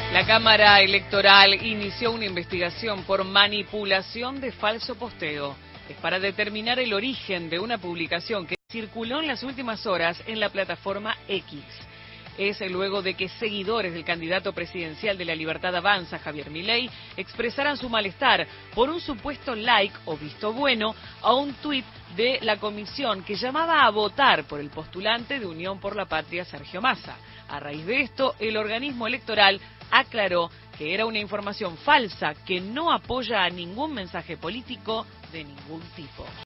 La Cámara Electoral inició una investigación por manipulación de falso posteo. Es para determinar el origen de una publicación que circuló en las últimas horas en la plataforma X. Es luego de que seguidores del candidato presidencial de La Libertad Avanza, Javier Milei, expresaran su malestar por un supuesto like o visto bueno a un tuit de la comisión que llamaba a votar por el postulante de Unión por la Patria, Sergio Massa. A raíz de esto, el organismo electoral aclaró que era una información falsa que no apoya a ningún mensaje político de ningún tipo.